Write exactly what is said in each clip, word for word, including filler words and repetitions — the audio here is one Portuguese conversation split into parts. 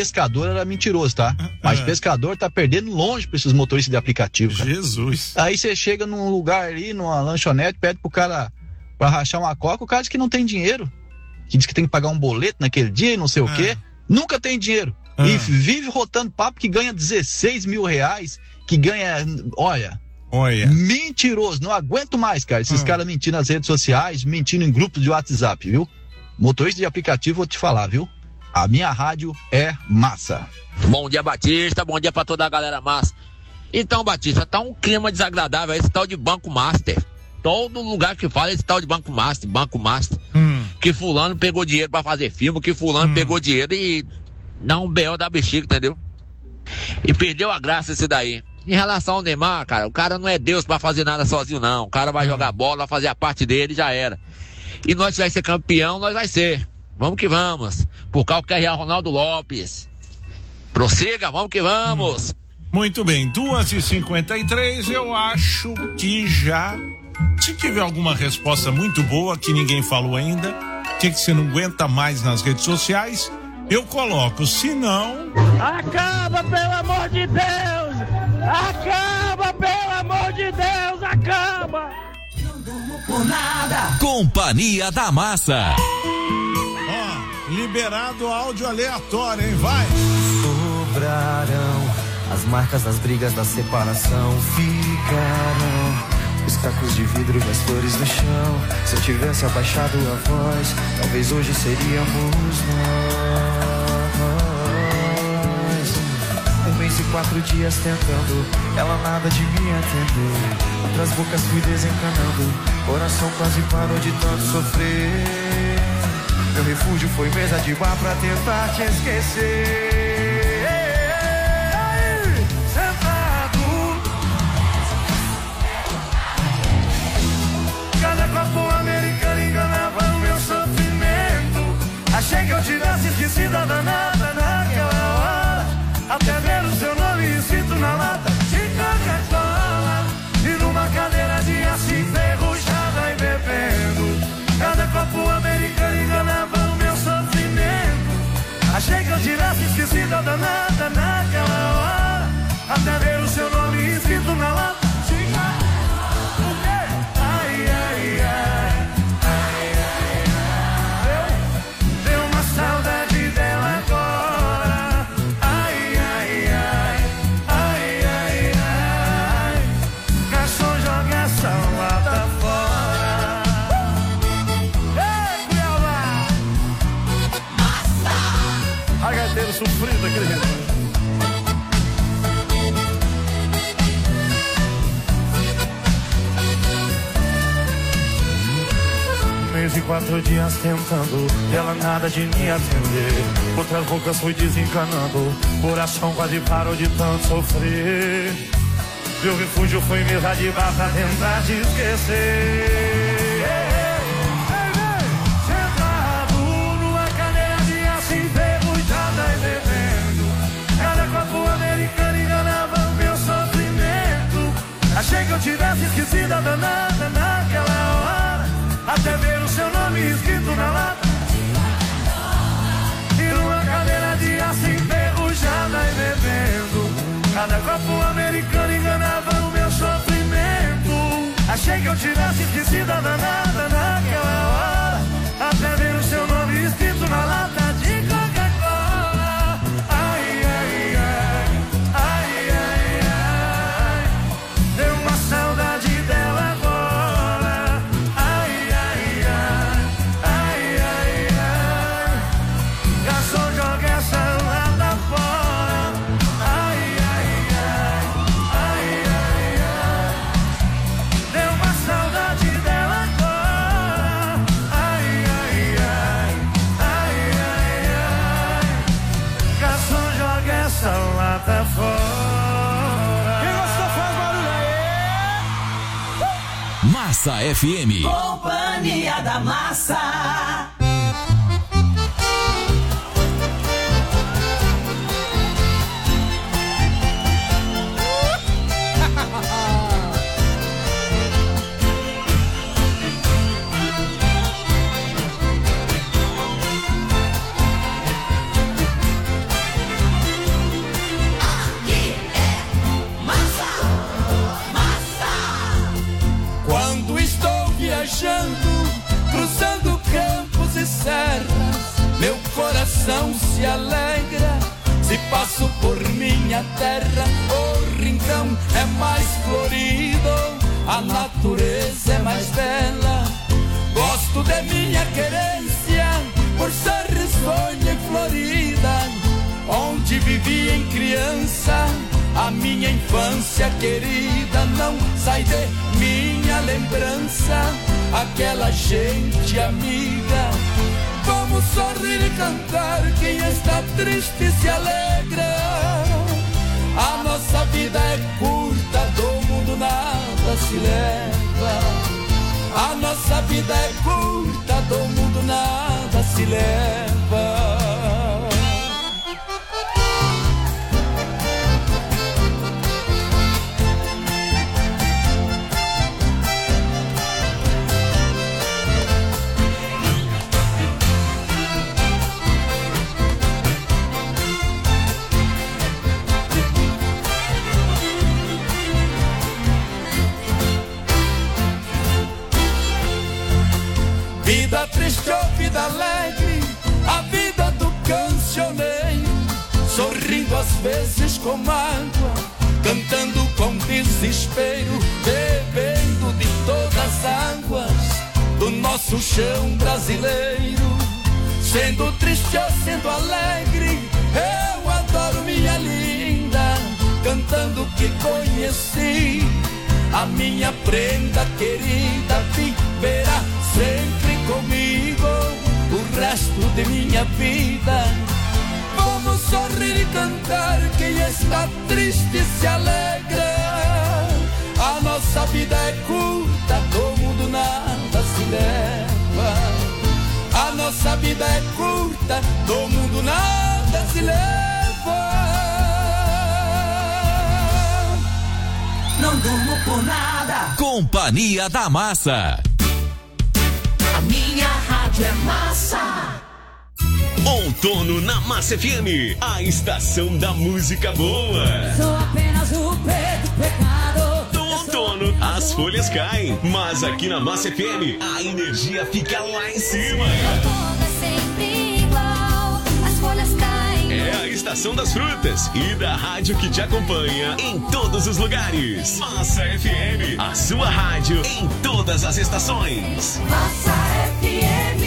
pescador era mentiroso, tá? Mas é. pescador tá perdendo longe pra esses motoristas de aplicativo, cara. Jesus. Aí você chega num lugar ali, numa lanchonete, pede pro cara pra rachar uma coca, o cara diz que não tem dinheiro, que diz que tem que pagar um boleto naquele dia e não sei o é. quê. Nunca tem dinheiro. É. E vive rotando papo que ganha dezesseis mil reais, que ganha, olha... Olha. Mentiroso, não aguento mais, cara. Esses ah. caras mentindo nas redes sociais, mentindo em grupos de WhatsApp, viu? Motorista de aplicativo, vou te falar, viu? A minha rádio é massa. Bom dia, Batista. Bom dia pra toda a galera massa. Então, Batista, tá um clima desagradável esse tal de Banco Master. Todo lugar que fala esse tal de Banco Master, Banco Master. Hum. Que fulano pegou dinheiro pra fazer filme, que fulano hum. pegou dinheiro e dá um B O da bexiga, entendeu? E perdeu a graça esse daí. Em relação ao Neymar, cara, o cara não é Deus pra fazer nada sozinho, não. O cara vai jogar bola, vai fazer a parte dele e já era. E nós vai ser campeão, nós vai ser. Vamos que vamos. Por causa que é Ronaldo Lopes. Prossiga, vamos que vamos. Muito bem, duas e cinquenta e três, eu acho que já... Se tiver alguma resposta muito boa que ninguém falou ainda, que, que você não aguenta mais nas redes sociais, eu coloco. Se não... Acaba, pelo amor de Deus! Acaba, pelo amor de Deus! Acaba! Não durmo por nada. Companhia da Massa. Ó, liberado áudio aleatório, hein? Vai! Sobrarão as marcas das brigas da separação. Ficarão os cacos de vidro e as flores no chão. Se eu tivesse abaixado a voz, talvez hoje seríamos nós. Um mês e quatro dias tentando, ela nada de me atender. Outras bocas fui desencanando, coração quase parou de tanto sofrer. Meu refúgio foi mesa de bar pra tentar te esquecer. Cada copo americano enganava o meu sofrimento. Achei que eu tivesse esquecido a danada naquela hora. Até ver o seu nome escrito na lata de Coca-Cola. E numa cadeira de aço enferrujada e bebendo. Cada copo americano enganava o meu sofrimento. Achei que eu tivesse esquecido a danada naquela hora. Até ver o seu nome escrito na lata. Saudade dela agora. Ai, ai, ai. Ai, ai, ai. Garçom, joga essa lata fora. Ei, Cuiabá! Massa! Agateiro sofrido aquele jeito. Mês e quatro dias tentando, ela nada de me atender. Outras bocas fui desencanando, coração quase parou de tanto sofrer. Meu refúgio foi mesa de bar pra tentar te esquecer. Sentado numa cadeira de aço enferrujada e bebendo. Cada copo americano enganava o meu sofrimento. Achei que eu tivesse esquecido a danada naquela hora. Até ver o seu nome escrito na lata. E numa cadeira de aço enferrujada e bebendo. Cada copo americano enganava o meu sofrimento. Achei que eu tivesse esquecido a danada naquela hora. Até ver o seu nome escrito na lata de Coca-Cola. Ai, ai, ai. Ai, ai, ai. Deu uma saudade dela agora. Lata fora. Quem gostou faz barulho aí. Massa F M. Companhia da Massa. se alegra se passo por minha terra. O rincão é mais florido, a natureza é mais bela. Gosto de minha querência por ser risonha e florida, onde vivi em criança. A minha infância querida não sai de minha lembrança. Aquela gente amiga, vamos sorrir e cantar. Quem está triste se alegra. A nossa vida é curta, do mundo nada se leva. A nossa vida é curta, do mundo nada se leva. Vida triste ou vida alegre, a vida do cancioneiro, sorrindo às vezes com mágoa, cantando com desespero, bebendo de todas as águas do nosso chão brasileiro. Sendo triste ou sendo alegre, eu adoro minha linda, cantando que conheci. A minha prenda querida viverá sempre comigo o resto de minha vida. Vamos sorrir e cantar, quem está triste se alegra. A nossa vida é curta, do mundo nada se leva. A nossa vida é curta, do mundo nada se leva. Não durmo por nada. Companhia da Massa. A minha rádio é massa. Outono na Massa F M, a estação da música boa. Sou apenas o preto pecado. No outono, as folhas caem, mas aqui na Massa F M, a energia fica lá em cima. Outono é sempre igual, as folhas caem. É a estação das frutas e da rádio que te acompanha em todos os lugares. Massa F M, a sua rádio em todas as estações. Massa F M.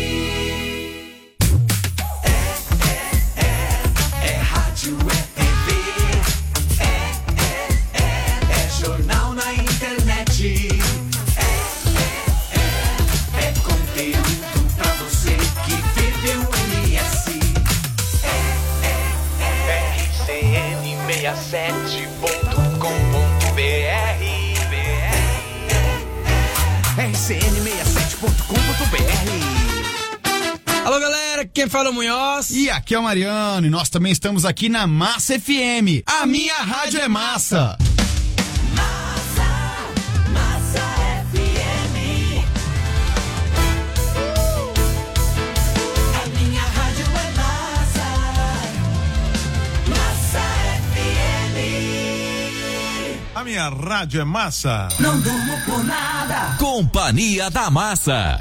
sete ponto com ponto b r R C N sessenta e sete ponto com ponto b r. Alô galera, quem fala é o Munhoz. E aqui é o Mariano, e nós também estamos aqui na Massa F M. A minha rádio é massa. A minha rádio é massa. Não durmo por nada. Companhia da Massa.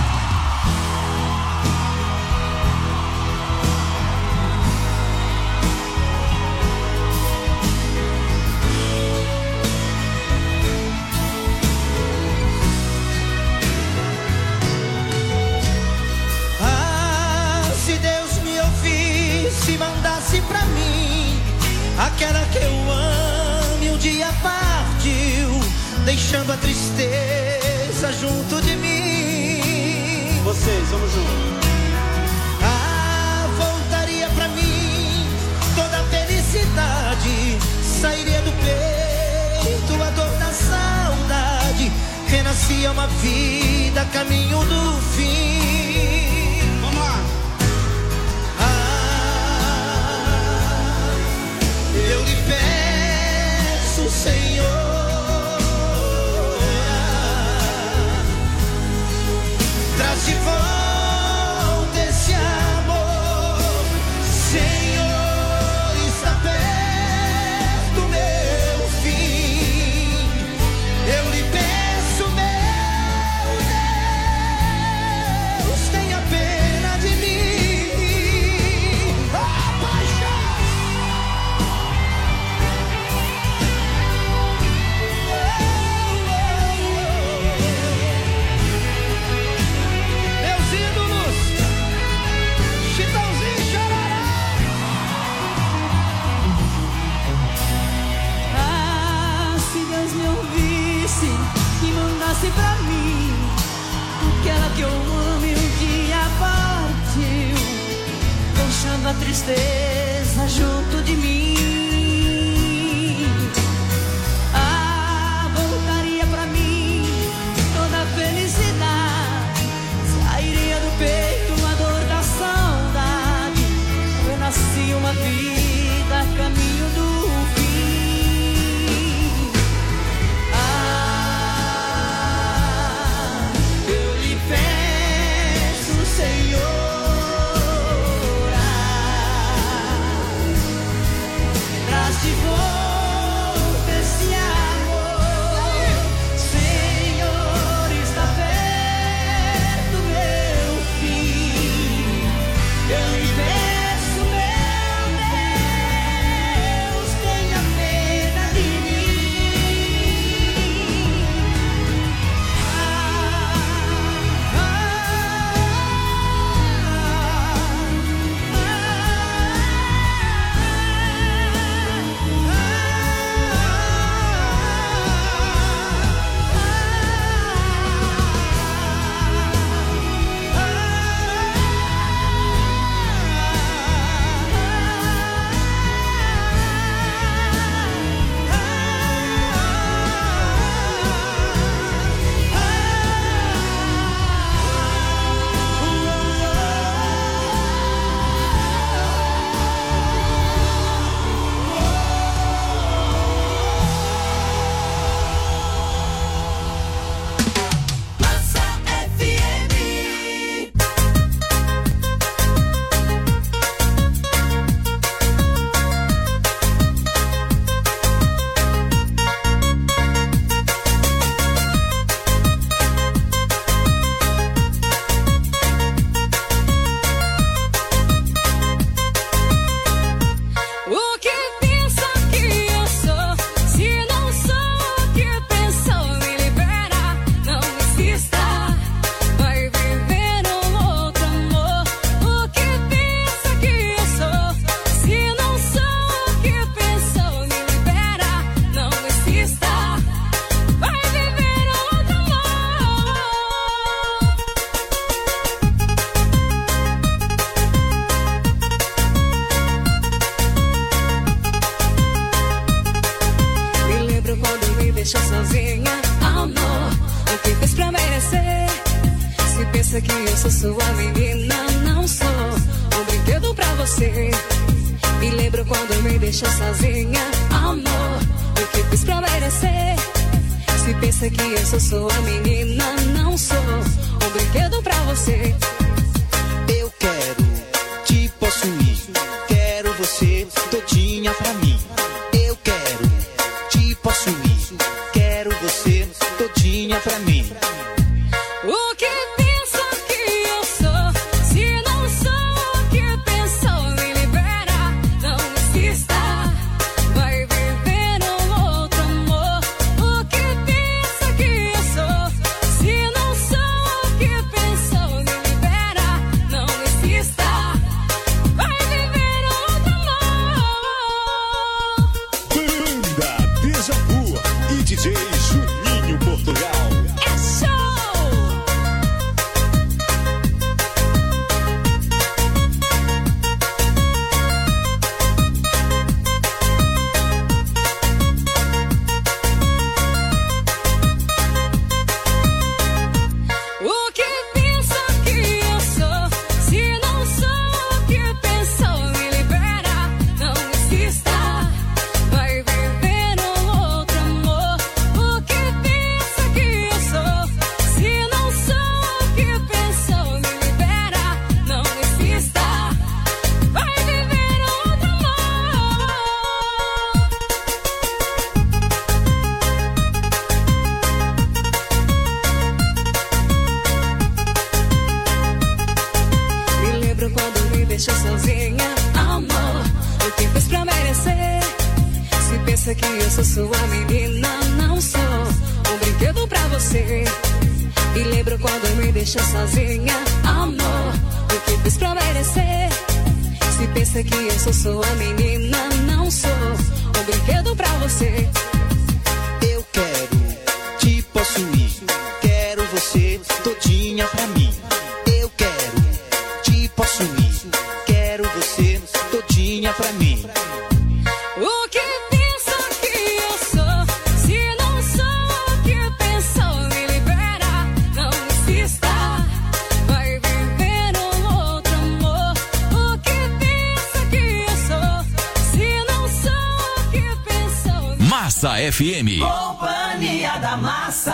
Ah, se Deus me ouvisse, mandasse pra mim aquela que eu amo. Um dia partiu, deixando a tristeza junto de mim. Vocês, vamos juntos. Ah, voltaria pra mim toda a felicidade, sairia do peito a dor da saudade, renascia uma vida, caminho do fim. Vamos lá. Ah, eu lhe peço, Senhor, traz de volta esse amor, Senhor, está perto meu fim. Eu lhe peço, meu tristeza junto de mim. Ah, voltaria pra mim toda a felicidade, sairia do peito a dor da saudade. Renascia uma vida a caminho do fim. Ah, eu lhe peço, Senhora, traz de volta esse amor. Senhor, está perto meu fim. Eu lhe peço, meu Deus, tenha pena de mim. Ah, o que pensa que eu sou? Se não sou o que pensou, me libera, não insista. Vai viver um outro amor. O que pensa que eu sou? Se não sou o que pensou, me libera, não insista. Vai viver um outro amor. Me lembro quando me deixou sozinha, amor. O que fez pra merecer? Se pensa que eu sou sua menina, não sou um brinquedo pra você. Me lembro quando me deixou sozinha, amor. O que fiz pra merecer? Se pensa que eu sou sua menina, não sou um brinquedo pra você. Eu quero te possuir, quero você todinha pra mim. Eu quero te possuir, quero você todinha pra mim. O que pensa que eu sou? Se não sou o que pensou, me libera, não insista. Vai viver um outro amor. O que pensa que eu sou? Se não sou o que pensou, me libera, não insista. Vai viver outro amor. Banda Deja Vu e D J Juninho Portugal. É show! O que pensa que eu sou? Se não sou o que pensou, me libera, não insista. Vai viver um outro amor. O que pensa que eu sou? Se não sou o que pensou, me libera, não insista. Vai viver outro amor. Me lembro quando me deixou sozinha, amor. O que fez pra merecer? Se pensa que eu sou sua menina, não sou um brinquedo pra você. Me lembro quando me deixou sozinha, amor. O que fez pra merecer? Se pensa que eu sou sua menina, não sou um brinquedo pra você. Eu quero te possuir, quero você todinha pra mim. Eu quero te possuir, quero você O que pensa que eu sou? Se não sou o que pensou, me libera, não insista. Vai viver um outro amor. O que pensa que eu sou? Se não sou o que pensou. Massa F M. Companhia da Massa.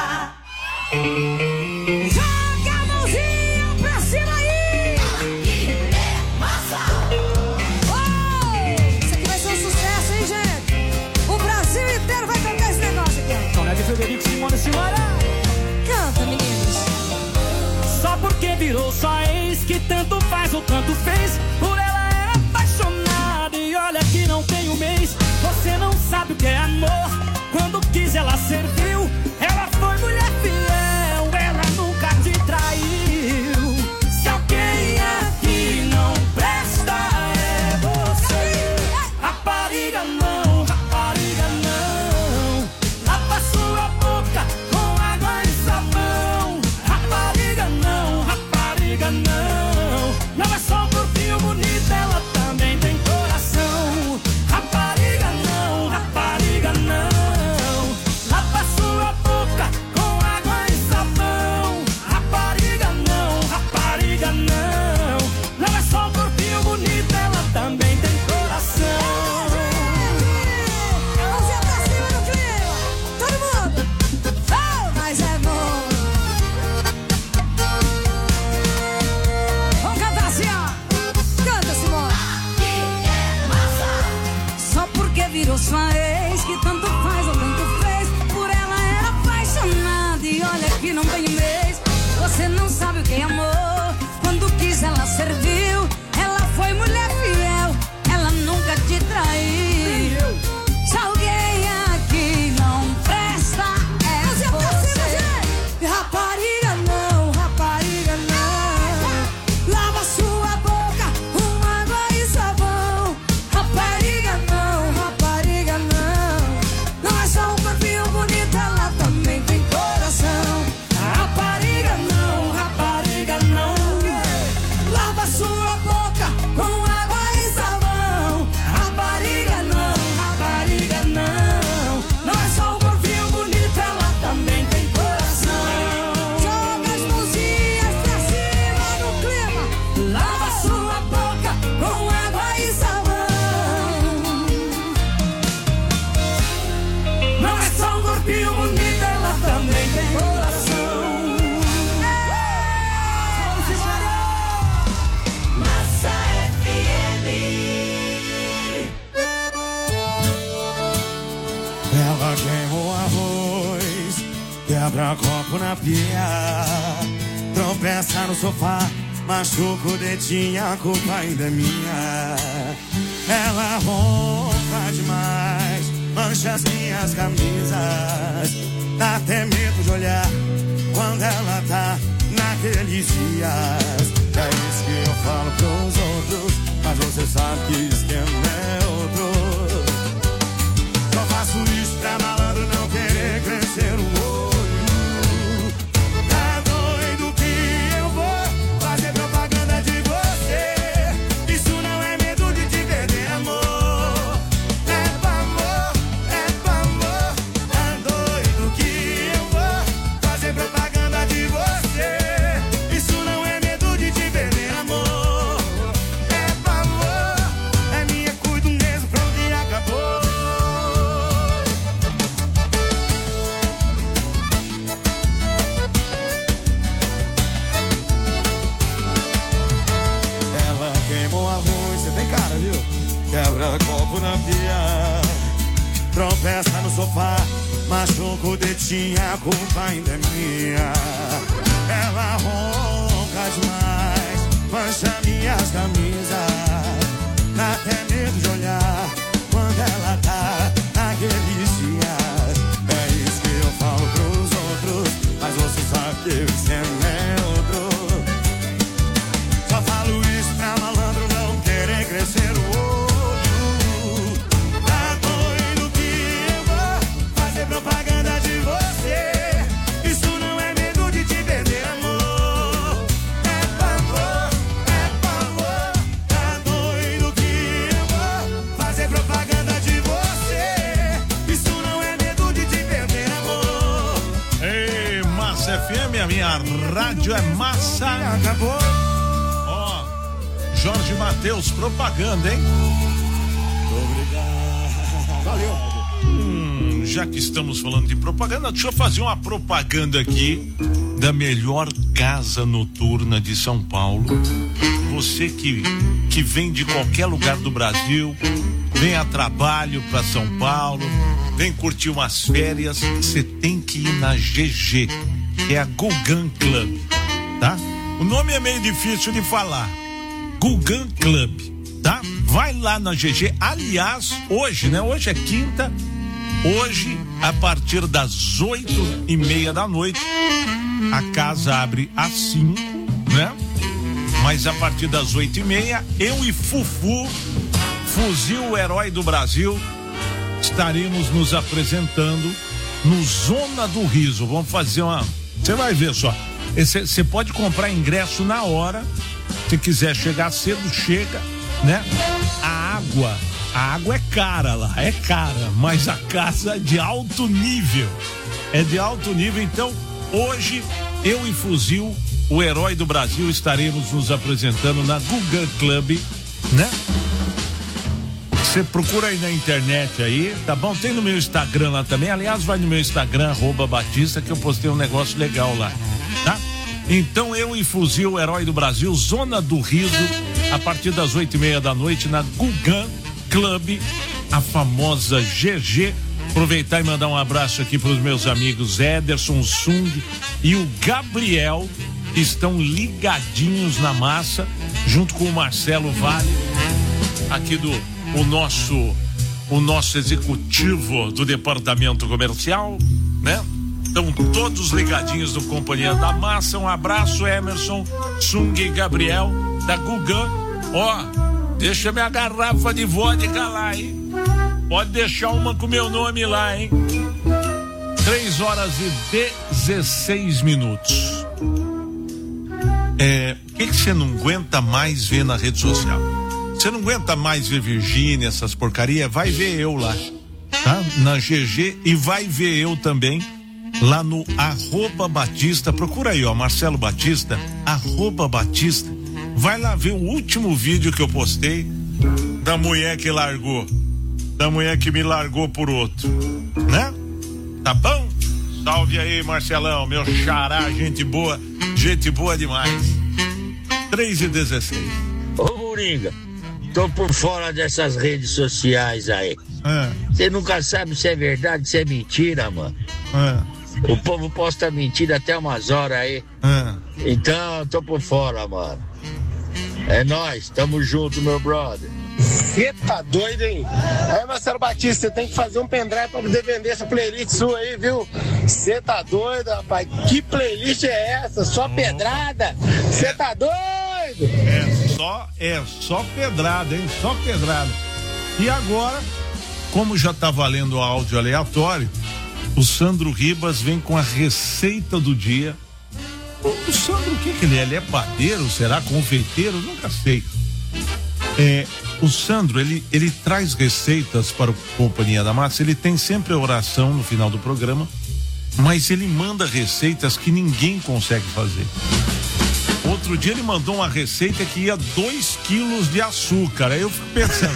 Joga a mãozinha pra cima aí. Aqui é massa. Oh, isso aqui vai ser um sucesso, hein, gente? O Brasil inteiro vai cantar esse negócio aqui. Tonelli e Frederico, Simone e Silmara. Canta, meninos. Só porque virou só ex, que tanto faz ou tanto fez. Por ela era apaixonada e olha que não tem um mês. Você não sabe o que é amor. Quando quis ela serviu. Ela foi mulher fiel, ela nunca te traiu. Se alguém aqui não presta é você. Rapariga não, rapariga não. Lava sua boca com água e sabão. Rapariga não, rapariga não. Não é só um corpinho bonito, ela também tem coração. Rapariga não, rapariga não. Lava sua boca com água e sabão. Rapariga não, rapariga não. Não é só um corpinho bonito, ela também tem coração. Mãozinha pra cima no clima. Todo mundo. Oh, mas é bom. Vamos cantar assim, ó. Canta, Simone. Só porque virou sua ex, que tanto faz ou tanto fez. Por ela era apaixonada e olha que não tem um mês. Você não sabe o que é amor. Quando quis ela serviu. Ela foi mulher fiel, ela nunca te traiu. Se alguém aqui não presta é você. Rapariga não, rapariga não. Lava sua boca com água e sabão. Rapariga não, rapariga não. Não é só um corpinho bonito, ela também tem coração. Rapariga não, rapariga não. Lava sua boca com água e sabão. Rapariga não, rapariga não. Não é só um corpinho bonito, ela também tem coração. Joga as mãozinhas pra cima no clima. Lava sua boca com água e sabão. Não é só um corpinho bonito, ela também tem coração. Massa F M. Ela queimou arroz, quebra copo na pia, tropeça no sofá, machuca o dedinho, a culpa ainda é minha. Ela ronca demais, mancha as minhas camisas, dá até medo de olhar quando ela tá naqueles dias. É isso que eu falo pros outros, mas você sabe que o esquema é outro. Só faço isso pra malandro não querer crescer o olho. Tá doido que eu vou fazer propaganda de você. Isso não é medo de te perder, amor. É pra amor, é pra amor. Tá doido que eu vou fazer propaganda de você. Isso não é medo de te perder, amor. É pra amor, é minha, cuido mesmo, pronto e acabou. Ela queimou arroz, você tem cara, viu? Quebra copo na pia, tropeça no sofá, machuca o dedinho, a culpa ainda é minha. Ela ronca demais, mancha minhas camisas, dá até medo de olhar quando ela tá naqueles dias. É isso que eu falo pros outros, mas você sabe que o esquema é outro. Só falo isso pra malandro não querer crescer o olho. Tá doido que eu vou fazer propaganda de você. Isso não é medo de te perder, amor. É pra amor, é pra amor. Tá doido que eu a minha rádio é massa. Ó, Jorge Mateus, propaganda, hein? Obrigado. Valeu. Hum, já que estamos falando de propaganda, deixa eu fazer uma propaganda aqui da melhor casa noturna de São Paulo. Você que, que vem de qualquer lugar do Brasil, vem a trabalho para São Paulo, vem curtir umas férias, você tem que ir na G G, que é a Gugan Club, tá? O nome é meio difícil de falar. Gugan Club, tá? Vai lá na G G. Aliás, hoje, né? Hoje é quinta. Hoje, a partir das oito e meia da noite, a casa abre às cinco, né? Mas a partir das oito e meia, eu e Fufu, Fuzil, o herói do Brasil, estaremos nos apresentando no Zona do Riso. Vamos fazer uma... Você vai ver só. Você pode comprar ingresso na hora. Se quiser chegar cedo, chega, né? A água, a água é cara lá, é cara, mas a casa é de alto nível. É de alto nível, então hoje eu e Fuzil, o herói do Brasil, estaremos nos apresentando na Gugan Club, né? Você procura aí na internet aí, tá bom? Tem no meu Instagram lá também. Aliás, vai no meu Instagram, arroba Batista, que eu postei um negócio legal lá, tá? Então eu e Fuzil, o herói do Brasil, Zona do Riso, a partir das oito e meia da noite na Gugan Club, a famosa G G. Aproveitar e mandar um abraço aqui para os meus amigos Ederson Sung e o Gabriel, que estão ligadinhos na massa, junto com o Marcelo Vale, aqui do o nosso o nosso executivo do departamento comercial, né? Estão todos ligadinhos no Companhia da Massa. Um abraço, Emerson, Sung e Gabriel da Gugan. Ó, deixa minha garrafa de vodka lá, hein? Pode deixar uma com meu nome lá, hein? três horas e dezesseis minutos. É, o que que você não aguenta mais ver na rede social? Você não aguenta mais ver Virgínia, essas porcarias? Vai ver eu lá, tá? Na G G, e vai ver eu também lá no arroba Batista. Procura aí, ó, Marcelo Batista, arroba Batista. Vai lá ver o último vídeo que eu postei da mulher que largou, da mulher que me largou por outro, né? Tá bom? Salve aí, Marcelão, meu xará, gente boa, gente boa demais. três e dezesseis. Ô, Moringa, tô por fora dessas redes sociais aí. Você é. nunca sabe se é verdade, se é mentira, mano. É. O povo posta mentira até umas horas aí. É. Então, tô por fora, mano. É nóis, tamo junto, meu brother. Você tá doido, hein? Aí, Marcelo Batista, você tem que fazer um pendrive pra poder vender essa playlist sua aí, viu? Você tá doido, rapaz? Que playlist é essa? Só oh. pedrada? Você é. tá doido? É só, é só pedrada, hein? Só pedrada. E agora, como já tá valendo o áudio aleatório, o Sandro Ribas vem com a receita do dia. O Sandro, o que que ele é? Ele é padeiro? Será confeiteiro? Nunca sei. É, o Sandro, ele, ele traz receitas para o Companhia da Massa. Ele tem sempre a oração no final do programa, mas ele manda receitas que ninguém consegue fazer. Outro dia ele mandou uma receita que ia dois quilos de açúcar. Aí eu fico pensando,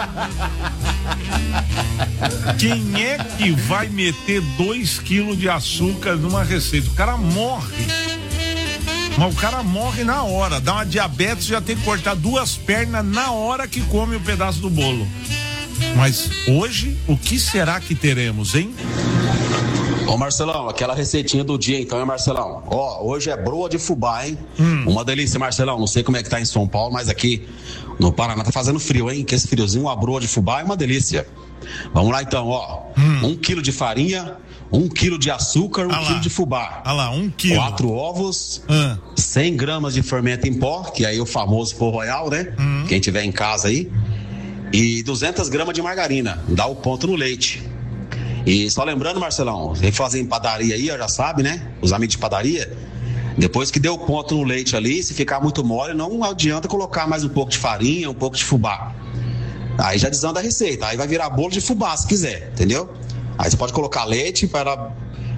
quem é que vai meter dois quilos de açúcar numa receita? O cara morre. Mas o cara morre na hora, dá uma diabetes, já tem que cortar duas pernas na hora que come o um pedaço do bolo. Mas hoje, o que será que teremos, hein? Ô Marcelão, aquela receitinha do dia então, hein, Marcelão? Ó, hoje é broa de fubá, hein? Hum. Uma delícia, Marcelão, não sei como é que tá em São Paulo, mas aqui no Paraná tá fazendo frio, hein? Que esse friozinho, uma broa de fubá é uma delícia. Vamos lá então, ó. Hum. Um quilo de farinha, um quilo de açúcar, um ah quilo de fubá. Ah lá, um quilo. Quatro ovos, hum. cem gramas de fermento em pó, que aí é o famoso pó royal, né? Hum. Quem tiver em casa aí. E duzentas gramas de margarina, dá o ponto no leite. E só lembrando, Marcelão, quem fazer em padaria aí, já sabe, né? Os amigos de padaria, depois que deu ponto no leite ali, se ficar muito mole, não adianta colocar mais um pouco de farinha, um pouco de fubá. Aí já desanda a receita, aí vai virar bolo de fubá se quiser, entendeu? Aí você pode colocar leite para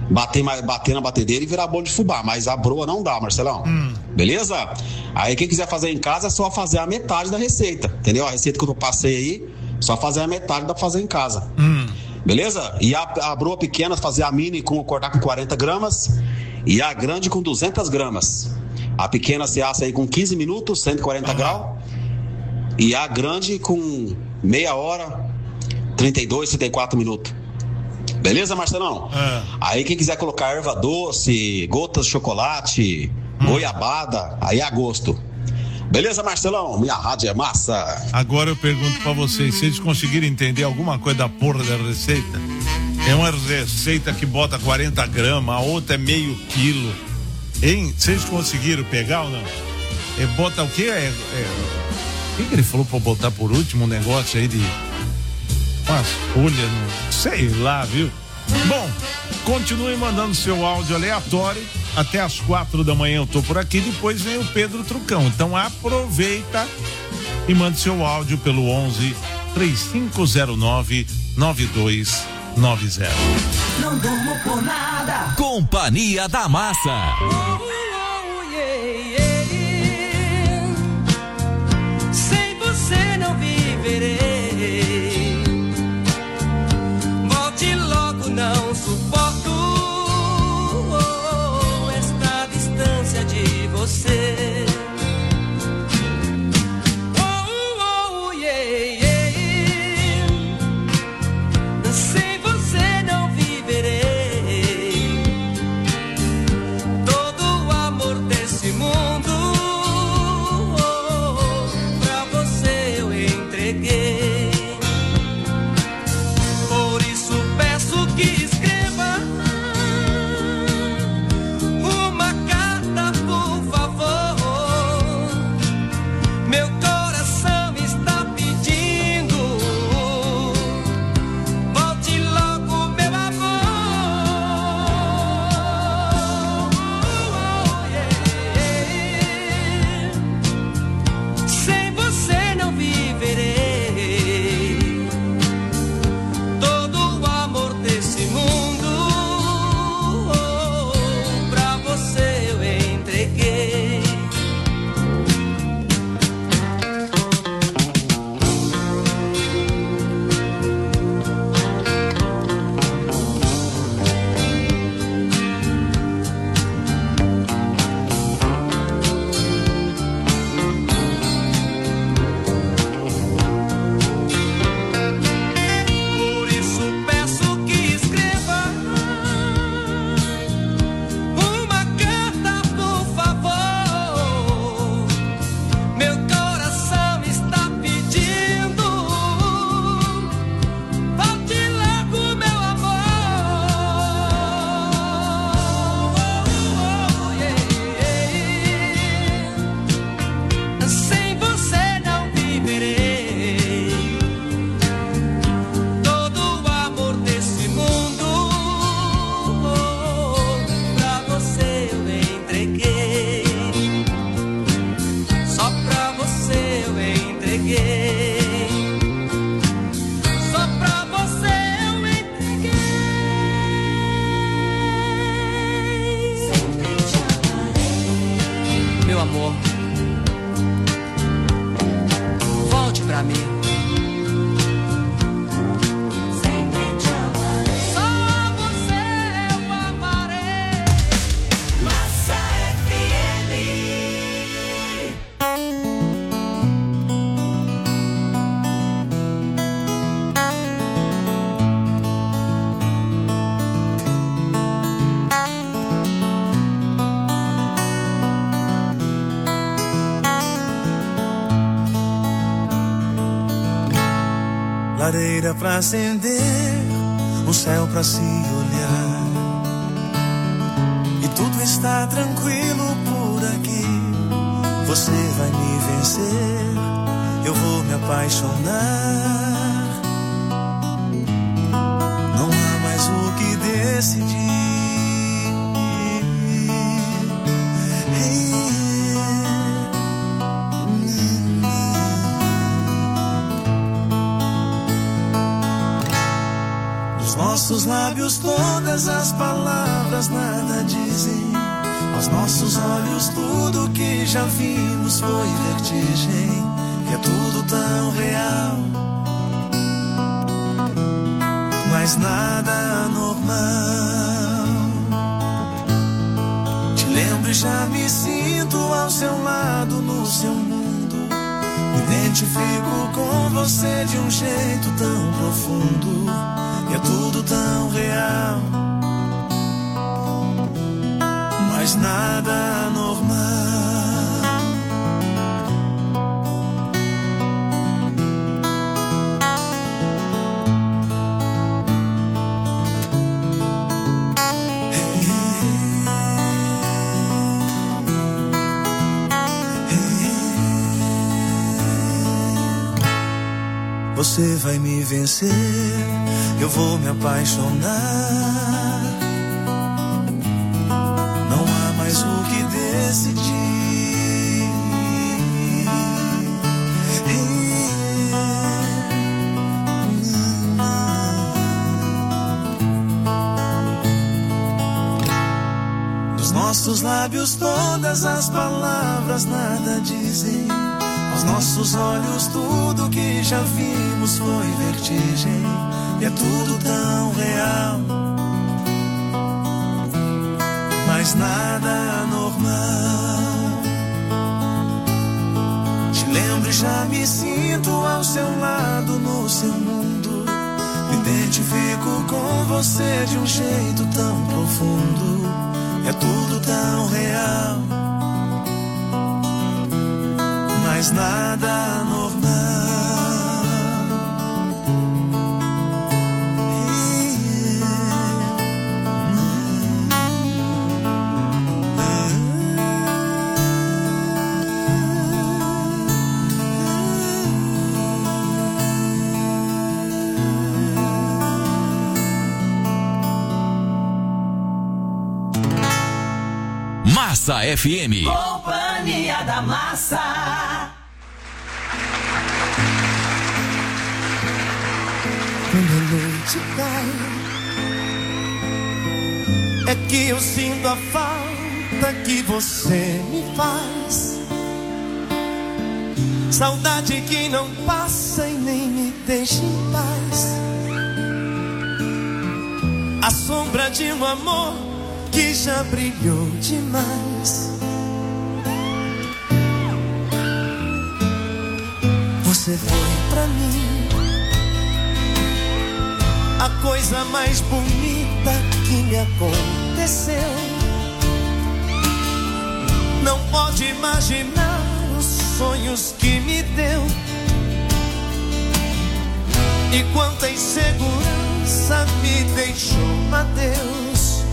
bater, bater na batedeira e virar bolo de fubá, mas a broa não dá, Marcelão. Hum. Beleza? Aí quem quiser fazer em casa é só fazer a metade da receita, entendeu? A receita que eu passei aí, só fazer a metade dá pra fazer em casa. Hum. Beleza? E a, a broa pequena, fazer a mini com cortar com quarenta gramas e a grande com duzentas gramas. A pequena se assa aí com quinze minutos, cento e quarenta uhum. graus. E a grande com meia hora, trinta e dois, trinta e quatro minutos. Beleza, Marcelão? É. Aí quem quiser colocar erva doce, gotas de chocolate, hum. goiabada, aí é a gosto. Beleza, Marcelão? Minha rádio é massa. Agora eu pergunto pra vocês, se eles conseguirem entender alguma coisa da porra da receita, é uma receita que bota quarenta gramas, a outra é meio quilo. Hein? Vocês conseguiram pegar ou não? É, bota o quê? É, é... O que, que ele falou pra botar por último um negócio aí de umas folhas, no... sei lá, viu? Bom, continue mandando seu áudio aleatório. Até às quatro da manhã eu tô por aqui, depois vem o Pedro Trucão. Então aproveita e mande seu áudio pelo onze, três cinco zero nove, nove dois nove zero. Não durmo por nada. Companhia da Massa. Oh, oh, yeah, yeah. Sem você não viverei. Volte logo, não suporto oh, esta distância de você. Oh, oh, yeah, yeah. Sem você não viverei. Todo o amor desse mundo oh, pra você eu entreguei. Por isso peço que escreva uma carta, por favor. Meu coração está pedindo. Volte logo, meu amor. Sem você não viverei. Todo o amor desse mundo oh, pra você eu entreguei. Por isso peço que escreva uma carta, por favor. Meu coração está pedindo. Volte logo, meu amor. Sem você não viverei. Todo o amor desse mundo oh, pra você eu entreguei. Só pra você eu entreguei. Só pra você eu entreguei. Meu amor, volte pra mim. Só você eu amarei. Massa F M. Lareira pra acender, um céu pra se olhar. E tudo está tranquilo por aqui. Você vai me vencer, eu vou me apaixonar. Não há mais o que decidir. Nos nossos lábios todas as palavras nada dizem. Aos nossos olhos tudo que já vimos foi vertigem. E é tudo tão real, mas nada normal. Te lembro e já me sinto ao seu lado, no seu mundo. Me identifico com você de um jeito tão profundo. E é tudo tão real, mas nada normal. Você vai me vencer, eu vou me apaixonar. Não há mais o que decidir. Dos nossos lábios todas as palavras nada dizem. Aos nossos olhos tudo que já vimos foi vertigem. E é tudo tão real, mas nada normal. Te lembro e já me sinto ao seu lado, no seu mundo. Me identifico com você de um jeito tão profundo. É tudo tão real, mas nada normal. Massa F M. Companhia da Massa. Quando a noite cai, é que eu sinto a falta que você me faz. Saudade que não passa e nem me deixa em paz. A sombra de um amor que já brilhou demais. Você foi pra mim a coisa mais bonita que me aconteceu. Não pode imaginar os sonhos que me deu. E quanta insegurança me deixou, adeus.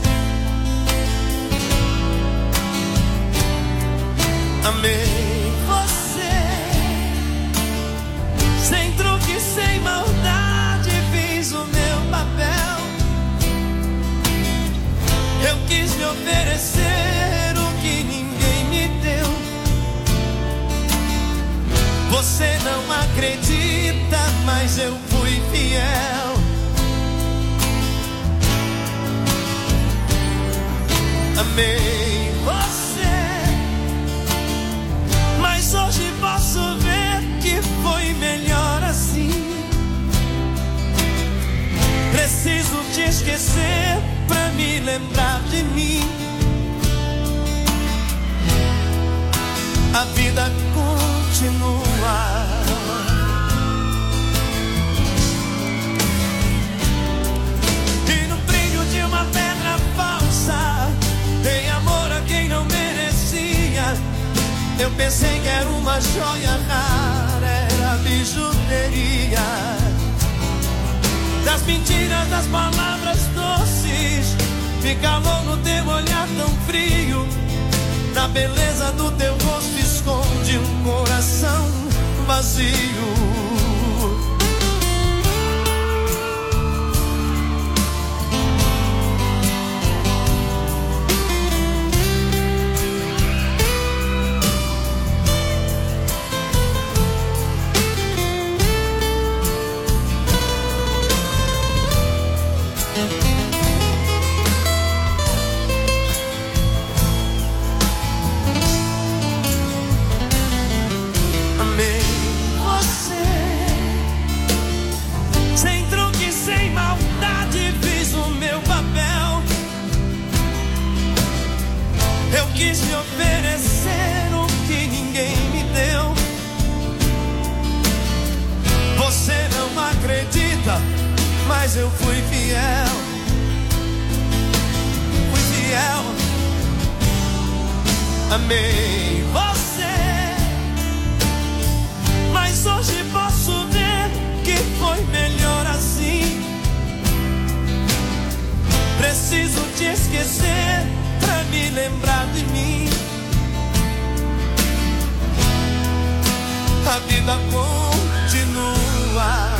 Amei você, sem truque, sem maldade, fiz o meu papel. Eu quis lhe oferecer o que ninguém me deu. Você não acredita, mas eu fui fiel. Amei você, mas hoje posso ver que foi melhor assim. Preciso te esquecer pra me lembrar de mim. A vida continua. E no brilho de uma pedra falsa, dei amor a quem não merecia. Eu pensei que era uma joia rara, era bijuteria. Das mentiras, das palavras doces, me calou no teu olhar tão frio. Na beleza do teu rosto esconde um coração vazio. quis te oferecer o que ninguém me deu. Você não acredita, mas eu fui fiel. Fui fiel. Amei você, mas hoje posso ver que foi melhor assim. Preciso te esquecer pra me lembrar de mim. A vida continua.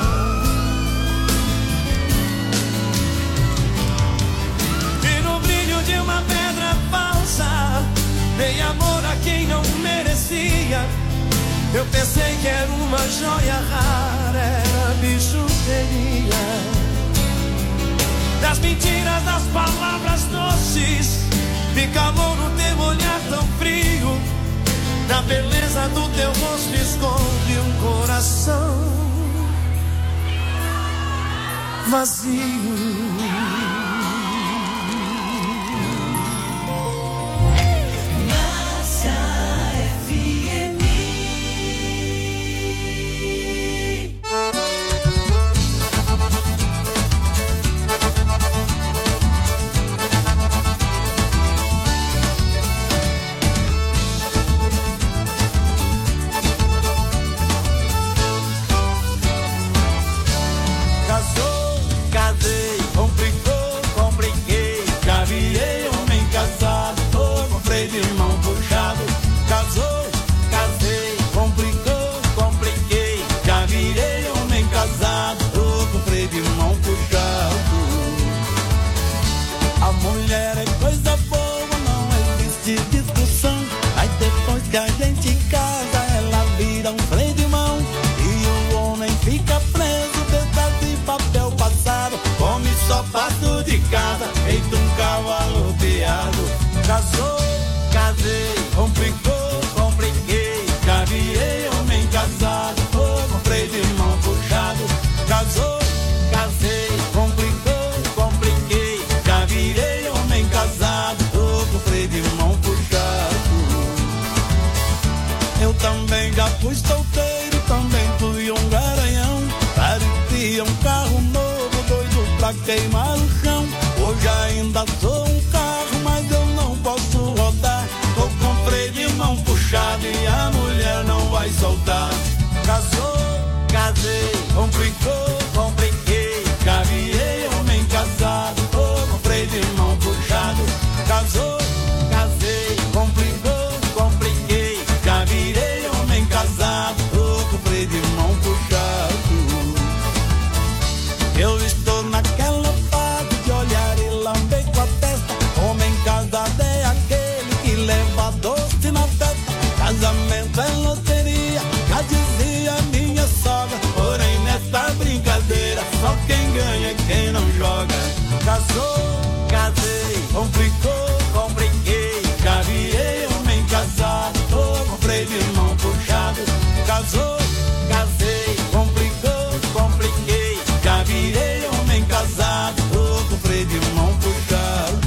E no brilho de uma pedra falsa, dei amor a quem não merecia. Eu pensei que era uma joia rara, era bijuteria. Das mentiras, das palavras doces, de calor no teu olhar tão frio. Na beleza do teu rosto esconde um coração vazio. Feito um cavalo piado. Casou, casei, complicou, compliquei. Já virei homem casado, oh, comprei de mão puxado. Casou, casei, complicou, compliquei. Já virei homem casado, oh, comprei de mão puxado. Eu também já fui solteiro, também fui um garanhão. Parecia um carro novo, doido pra queimar o chão. Hoje ainda sou um carro, mas eu não posso rodar. Eu comprei de mão puxada e a mulher não vai soltar. Casou, casei, complicou, compliquei. Já virei homem casado, oh, comprei de mão puxada. Casou, casei, complicou, compliquei. Já virei homem casado, oh, comprei de mão puxada. Eu estou naquela fase de olhar e lamber com a testa. Homem casado é aquele que leva doce na festa. Casamento é loteria, já dizia minha sogra. Porém nessa brincadeira só quem ganha é quem não joga. Casou, casei, complicou, compliquei. Já virei homem casado, oh, comprei de mão puxado. Casou, casei, complicou, compliquei. Já virei homem casado, oh, comprei de mão puxado.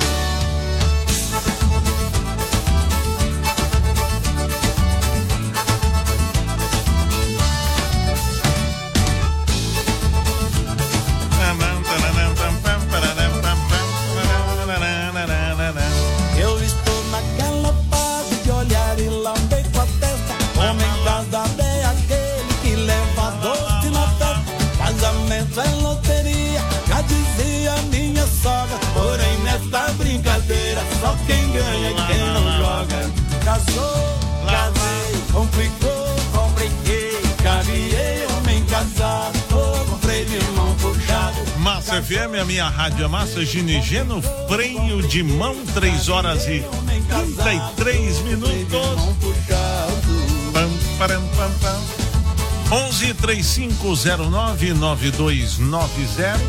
Eu estou naquela fase de olhar e lamber com a testa. Homem casado é aquele que leva doce na festa. Casamento é loteria, já dizia minha sogra. Porém nesta brincadeira só quem ganha é quem não joga. Casou, casei, complicou, compliquei. Já virei homem casado, oh, comprei de mão puxado. Massa F M, a minha rádio é Massa. Ginigeno, freio de mão, três horas e trinta e três minutos. Pam, param, pam, pam. onze três cinco zero nove nove dois nove zero.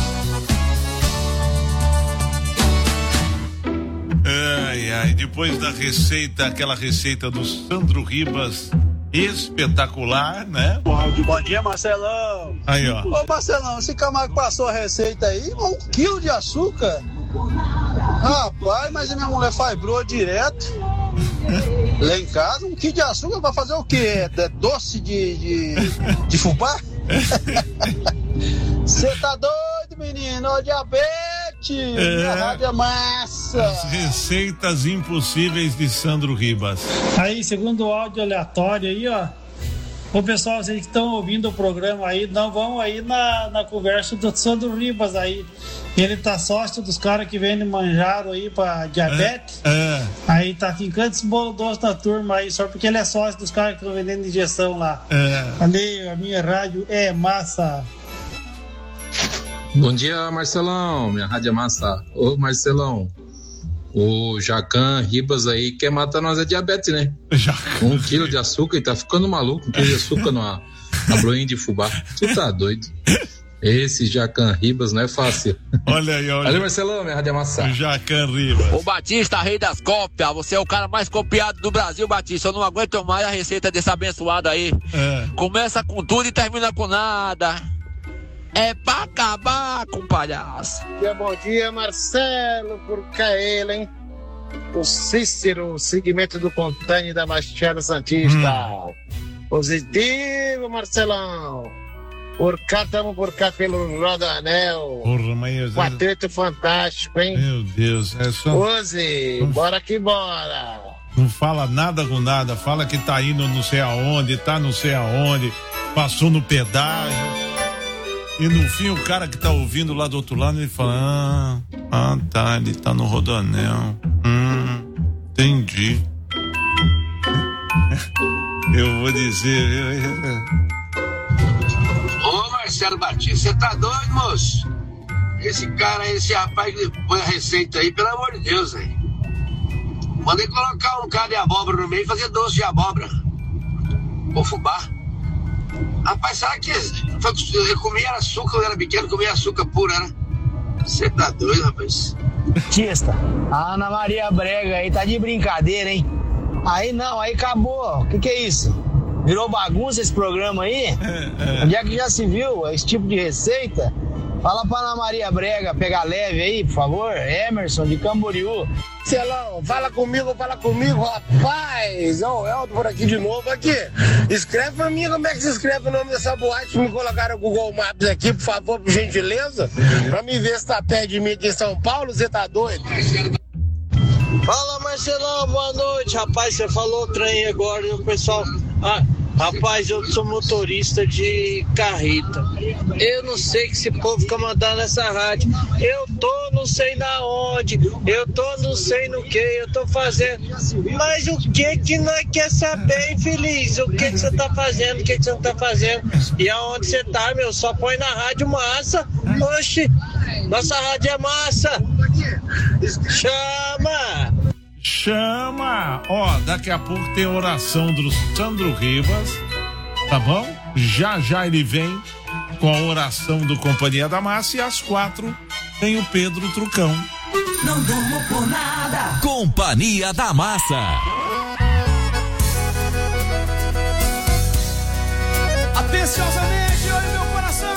Ai, ai, depois da receita, aquela receita do Sandro Ribas, espetacular, né? Bom dia, Marcelão. Aí, ó. Ô, Marcelão, esse Camargo passou a receita aí, um quilo de açúcar, Rapaz, mas a minha mulher faz broa direto. Lá em casa, um quilo de açúcar pra fazer o quê? É doce de, de, de fubá? Você tá doido, menino? Ó, diabetes! É. A rádio é massa! As receitas impossíveis de Sandro Ribas. Aí, segundo o áudio aleatório aí, ó. Ô pessoal, vocês que estão ouvindo o programa aí, não vão aí na, na conversa do Sandro Ribas aí. Ele tá sócio dos caras que vendem manjaro aí pra diabetes. É, é. Aí tá ficando esse bolo doce na turma aí, só porque ele é sócio dos caras que estão vendendo injeção lá. É. Ali, a minha rádio é massa. Bom dia, Marcelão, minha rádio é massa. Ô, Marcelão, o Jacan Ribas aí quer matar nós é diabetes, né? Jacan. Um quilo de açúcar e tá ficando maluco, um quilo de açúcar numa, numa broinha de fubá. Tu tá doido? Esse Jacan Ribas não é fácil. Olha aí, olha. Valeu, Marcelão, minha rádio é massa. O Jacan Ribas. Ô Batista, rei das cópias, você é o cara mais copiado do Brasil, Batista. Eu não aguento mais a receita desse abençoado aí. É. Começa com tudo e termina com nada. É pra acabar com o palhaço. Bom dia, bom dia, Marcelo, por ele, hein? O Cícero, o segmento do Contane da Baixada Santista. Hum. Positivo, Marcelão. Por cá, tamo por cá pelo Rodanel. Porra, mas... Quarteto fantástico, hein? Meu Deus, é só... Oze, não... bora que bora. Não fala nada com nada, fala que tá indo não sei aonde, tá não sei aonde, passou no pedágio. E no fim o cara que tá ouvindo lá do outro lado, ele fala, ah, ah tá, ele tá no Rodanel. Hum, entendi. Eu vou dizer... Ô Marcelo Batista, você tá doido, moço? Esse cara, esse rapaz que põe a receita aí, pelo amor de Deus, velho. Mandei colocar um cara de abóbora no meio e fazer doce de abóbora. Ou fubá. Rapaz, sabe que eu comia açúcar, eu era pequeno, comia açúcar pura, né? Você tá doido, rapaz? Batista, a Ana Maria Brega aí tá de brincadeira, hein? Aí não, aí acabou. O que que é isso? Virou bagunça esse programa aí? É, é. Onde é que já se viu esse tipo de receita? Fala pra Ana Maria Brega pegar leve aí, por favor. Emerson de Camboriú. Marcelão, fala comigo, fala comigo, rapaz. Ó, o Elton por aqui de novo, aqui. Escreve pra mim como é que se escreve o nome dessa boate. Me colocaram no Google Maps aqui, por favor, por gentileza. Pra me ver se tá perto de mim aqui em São Paulo, você tá doido? Fala, Marcelão, boa noite. Rapaz, você falou trem agora e o pessoal... Ah, rapaz, eu sou motorista de carreta. Eu não sei que esse povo fica mandando nessa rádio. Eu tô não sei na onde, eu tô não sei no que, eu tô fazendo. Mas o que que nós quer saber, infeliz? O que que você tá fazendo, o que que você não tá fazendo? E aonde você tá, meu? Só põe na rádio massa. Oxi, nossa rádio é massa. Chama! Chama! Ó, daqui a pouco tem oração do Sandro Ribas, tá bom? Já já ele vem com a oração do Companhia da Massa e às quatro tem o Pedro Trucão. Não durmo por nada. Companhia da Massa. Atenciosamente, olha meu coração.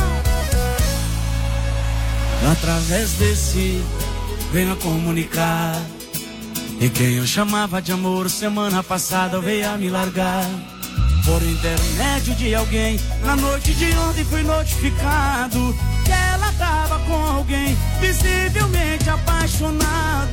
Através desse, venho comunicar. E quem eu chamava de amor semana passada veio a me largar. Por intermédio de alguém, na noite de ontem fui notificado que ela tava com alguém visivelmente apaixonados.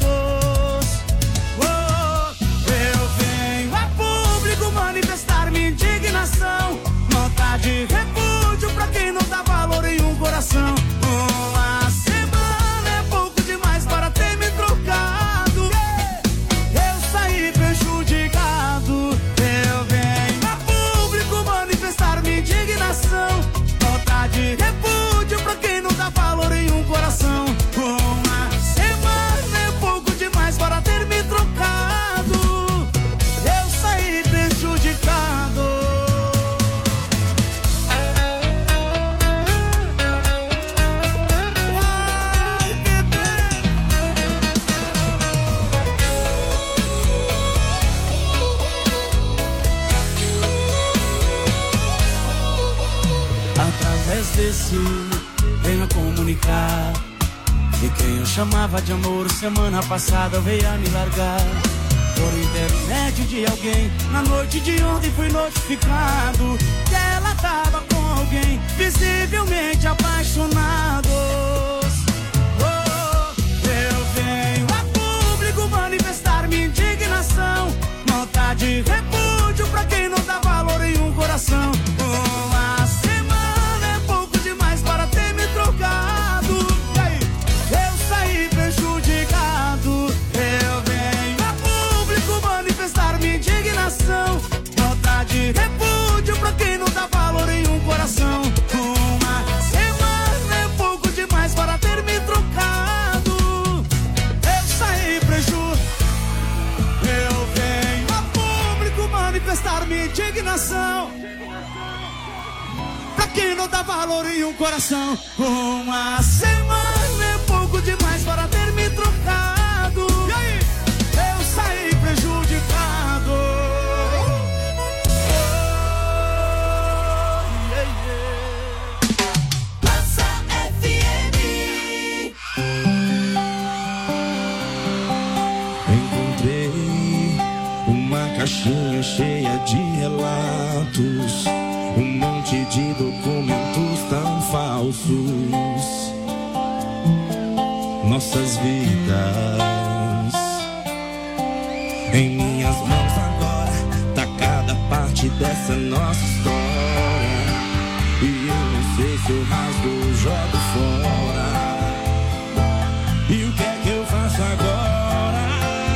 Oh, eu venho a público manifestar minha indignação, nota de repúdio pra quem não dá valor em um coração. Uma semana é pouco demais para ter me trocado. Nota de repúdio pra quem não dá valor em um coração. Uma semana é pouco demais para ter me trocado. Eu saí prejudicado. Através desse, venho a comunicar E quem eu chamava de amor semana passada veio a me largar. Por intermédio de alguém, na noite de ontem fui notificado que ela tava com alguém, visivelmente apaixonados. Oh, eu venho a público manifestar minha indignação, nota de repúdio pra quem não dá valor em um coração. Uma semana é pouco demais para ter me trocado. E aí, eu saí prejudicado. Eu venho a público manifestar minha indignação, nota de repúdio pra quem não dá valor em um coração. Uma semana é pouco demais para ter me trocado. Eu saí prejudicado. Eu venho a público manifestar minha indignação, pra quem não dá valor em um coração. Uma semana é pouco demais para ter me trocado. E aí, eu saí prejudicado. Oh, yeah, yeah. Massa F M. Encontrei uma caixinha cheia de relatos, um monte de documentos tão falsos, nossas vidas em minhas mãos agora, tá cada parte dessa nossa história. E eu não sei se eu rasgo ou jogo fora. E o que é que eu faço agora?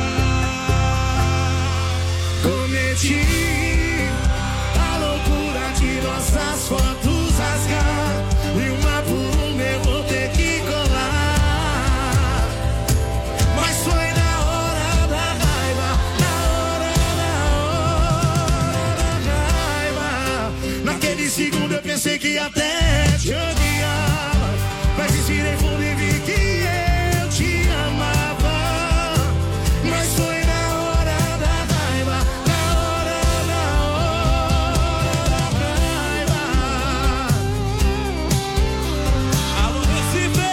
Cometi a loucura de nossas fotos rasgar, e uma por uma eu vou ter que colar. Mas foi na hora da raiva, na hora, na hora da raiva. Naquele segundo eu pensei que até te odiava, mas respirei fundo e vi que eu te amava. Mas foi na hora da raiva, na hora, na hora da raiva. Alô, Recife!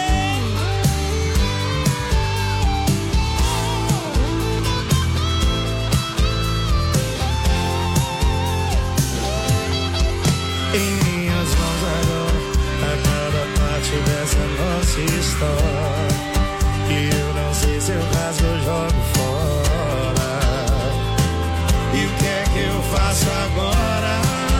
Em minhas mãos agora, a cada parte dessa nossa história, que eu não sei se eu rasgo ou jogo fora. E o que é que eu faço agora?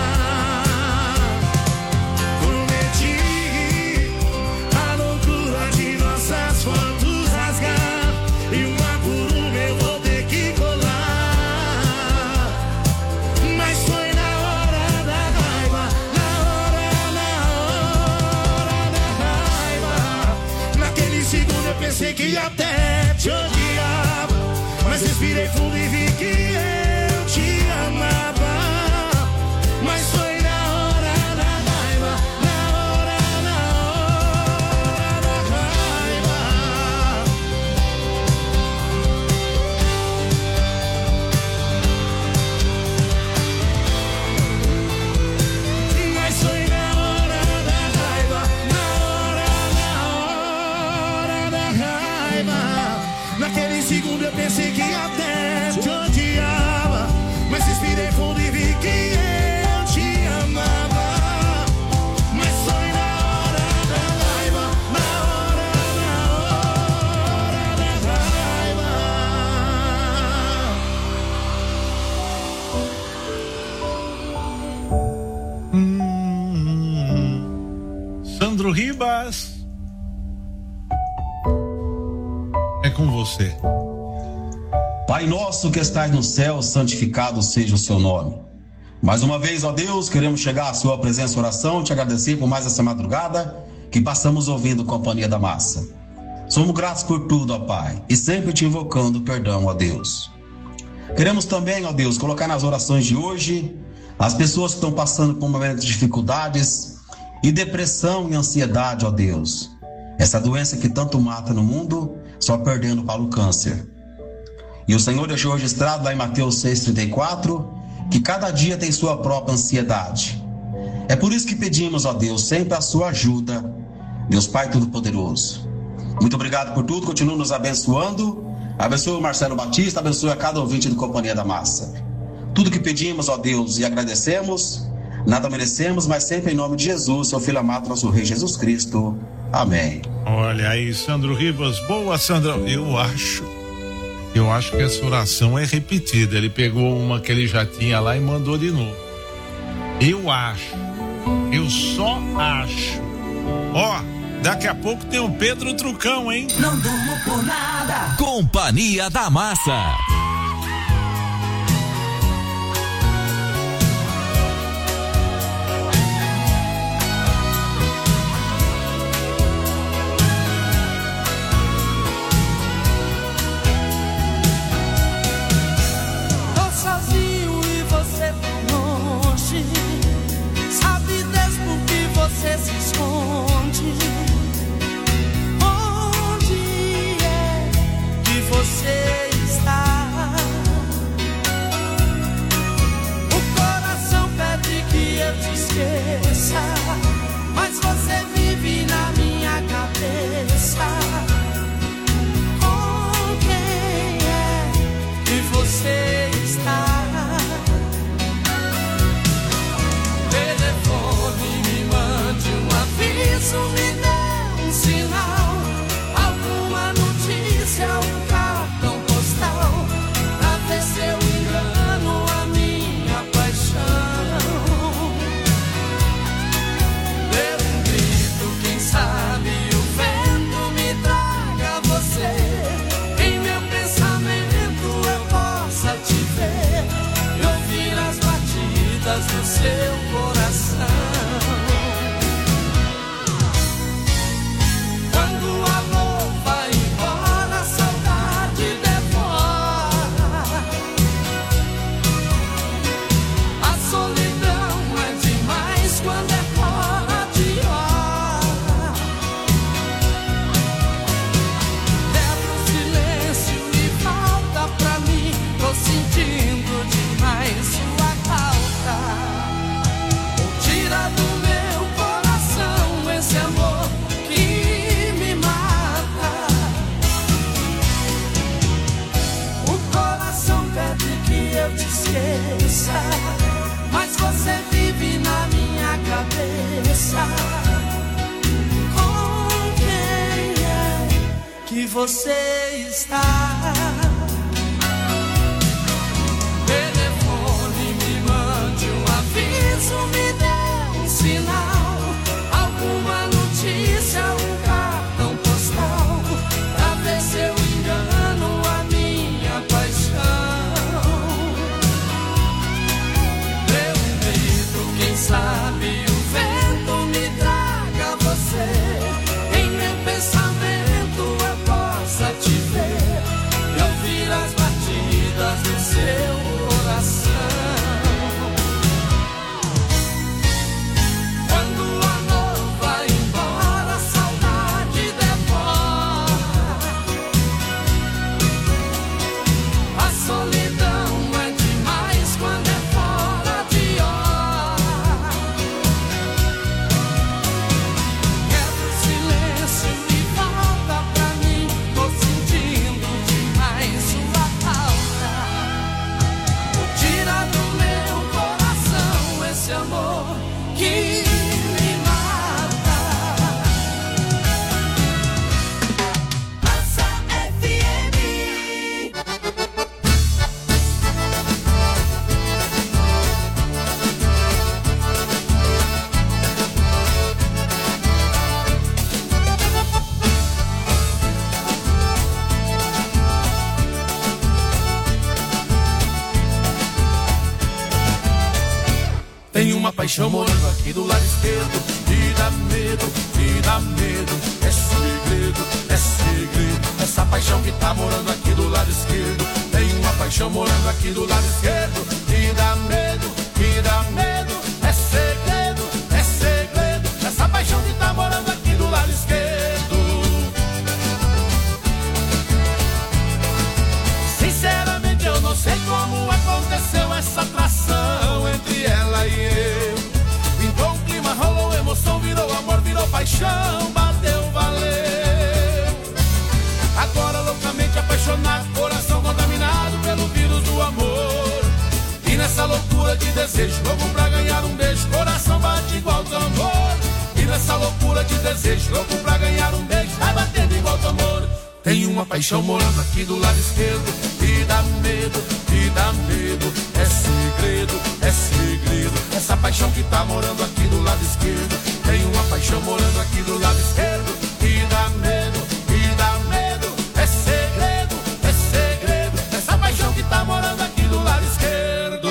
Prometi a loucura de nossas fotos rasgar, e uma por uma eu vou ter que colar. Mas foi na hora da raiva, na hora, na hora da raiva. Naquele segundo eu pensei que até te odiava, mas respirei fundo e vi que eu te amava. Mas foi na hora da raiva, na hora, na hora da raiva. Mas foi na hora da raiva, na hora, na hora da raiva. Naquele segundo eu pensei que até te odiava, mas respirei fundo e vi que eu te amava. Mas foi na hora da raiva, na hora, na hora da raiva. Sandro Ribas, é com você. Pai nosso que estais no céu, santificado seja o seu nome. Mais uma vez, ó Deus, queremos chegar à sua presença e oração, te agradecer por mais essa madrugada que passamos ouvindo Companhia da Massa. Somos gratos por tudo, ó Pai, e sempre te invocando perdão, ó Deus. Queremos também, ó Deus, colocar nas orações de hoje as pessoas que estão passando por momentos de dificuldades e depressão e ansiedade, ó Deus. Essa doença que tanto mata no mundo, só perdendo para o câncer. E o Senhor deixou registrado lá em Mateus seis, trinta e quatro, que cada dia tem sua própria ansiedade. É por isso que pedimos, ó Deus, sempre a sua ajuda, Deus Pai Todo-Poderoso. Muito obrigado por tudo, continue nos abençoando. Abençoe o Marcelo Batista, abençoe a cada ouvinte do Companhia da Massa. Tudo que pedimos, ó Deus, e agradecemos, nada merecemos, mas sempre em nome de Jesus, seu Filho amado, nosso Rei Jesus Cristo. Amém. Olha aí, Sandro Ribas. Boa, Sandra. Eu acho, eu acho que essa oração é repetida. Ele pegou uma que ele já tinha lá e mandou de novo. Eu acho, eu só acho. Ó, daqui a pouco tem o Pedro Trucão, hein? Não durmo por nada. Companhia da Massa. Você se esconde. Onde é que você está? O coração pede que eu te esqueça, mas você vive na minha cabeça. Com quem é que você está? Isso me dê um sinal, alguma notícia, um cartão postal, pra ver se eu engano a minha paixão. Dê um grito, quem sabe o vento me traga você. Em meu pensamento eu possa te ver e ouvir as batidas do seu coração. Mas você vive na minha cabeça. Com quem é que você está? Telefone, me mande um aviso, me dê um sinal, alguma notícia, um cartão postal, pra ver se eu engano a minha paixão. Sabe, o vento me traga você. Em meu pensamento eu possa te ver e ouvir as batidas do seu coração. Quando o amor vai embora, a saudade devora. A solidão é demais quando é fora de hora. Amor que me mata. Massa F M. Tem uma paixão morando aqui do lado esquerdo, e dá medo, e dá medo. É segredo, é segredo. Essa paixão que tá morando aqui do lado esquerdo. Tem uma paixão morando aqui do lado esquerdo, e dá medo, e dá medo. É segredo, é segredo. Essa paixão que tá morando aqui do lado esquerdo. Sinceramente eu não sei como aconteceu essa atração entre ela e eu. Pintou um clima, rolou emoção, virou amor, virou paixão, bateu, valeu. desejo, louco pra ganhar um beijo, coração bate igual tambor. E nessa loucura de desejo, louco pra ganhar um beijo, vai batendo igual tambor. Tem uma paixão morando aqui do lado esquerdo, e dá medo, e dá medo. É segredo, é segredo. Essa paixão que tá morando aqui do lado esquerdo. Tem uma paixão morando aqui do lado esquerdo, e dá medo, e dá medo. É segredo, é segredo. Essa paixão que tá morando aqui do lado esquerdo.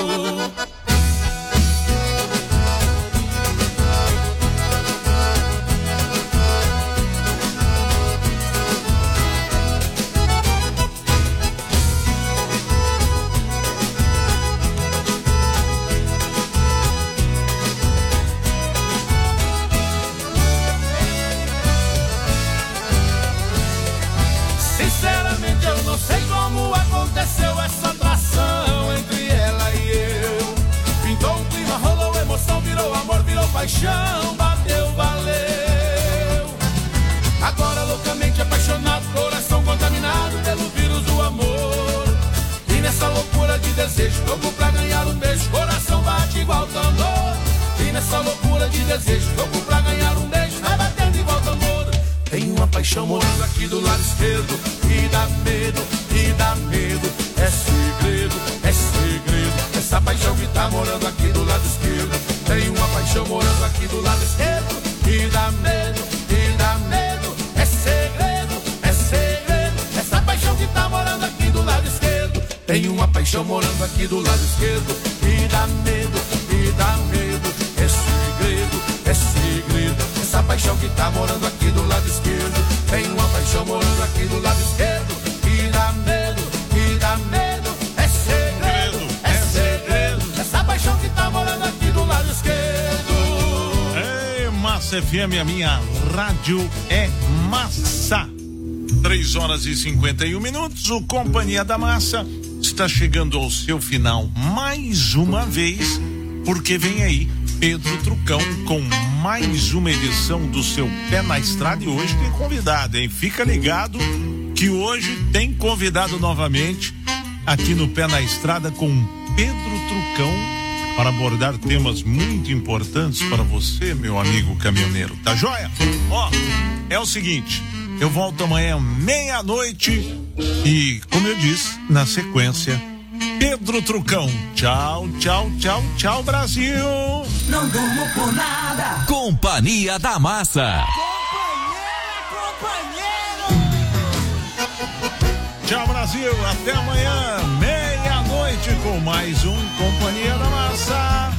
Aconteceu essa atração entre ela e eu. Pintou um clima, rolou emoção, virou amor, virou paixão, bateu, valeu. Agora loucamente apaixonado, coração contaminado pelo vírus do amor. E nessa loucura de desejo, louco pra ganhar um beijo, coração bate igual tambor. E nessa loucura de desejo, louco pra ganhar um beijo, vai batendo igual tambor. Tem uma paixão morando aqui do lado esquerdo, e dá medo, e dá medo. É segredo, é segredo. Essa paixão que tá morando aqui do lado esquerdo. Tem uma paixão morando aqui do lado esquerdo, e dá medo, e dá medo. É segredo, é segredo. Essa paixão que tá morando aqui do lado esquerdo. Tem uma paixão morando aqui do lado esquerdo, e dá medo, e dá medo. É segredo, é segredo. Essa paixão que tá morando aqui do lado esquerdo. Tem uma paixão morando aqui do lado esquerdo, e dá medo, e dá medo. É segredo, é segredo. Essa paixão que tá morando aqui do lado esquerdo. Ei, Massa F M, a minha rádio é massa. Três horas e cinquenta e um minutos. O Companhia da Massa está chegando ao seu final mais uma vez, porque vem aí Pedro Trucão com mais uma edição do seu Pé na Estrada. E hoje tem convidado, hein? Fica ligado que hoje tem convidado novamente aqui no Pé na Estrada com Pedro Trucão para abordar temas muito importantes para você, meu amigo caminhoneiro. Tá joia? Ó, é o seguinte, eu volto amanhã meia-noite e, como eu disse, na sequência, Pedro Trucão. Tchau, tchau, tchau, tchau, Brasil. Não durmo por nada. Companhia da Massa. Tchau, Brasil. Até amanhã, meia-noite, com mais um Companhia da Massa.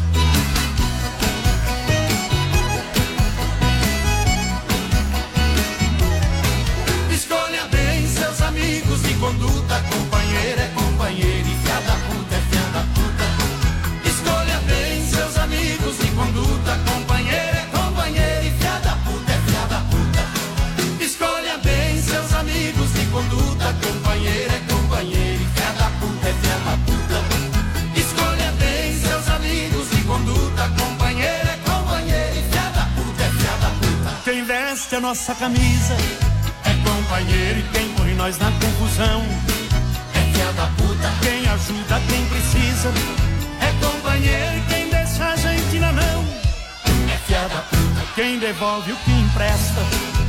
Escolha bem seus amigos de conduta. Companheiro é companheiro e fiada puta é fiada puta. Escolha bem seus amigos de conduta. Companheiro é companheiro e fiada puta é fiada puta. Escolha bem seus amigos de conduta. Companheiro é companheiro e fiada puta é fiada puta. Escolha bem seus amigos de conduta. Companheiro é companheiro e fiada puta é fiada puta. Quem veste a nossa camisa é companheiro e quem põe nós na confusão é fiada puta. Quem ajuda quem precisa é companheiro e quem deixa a gente na mão é fiada puta. Quem devolve o que empresta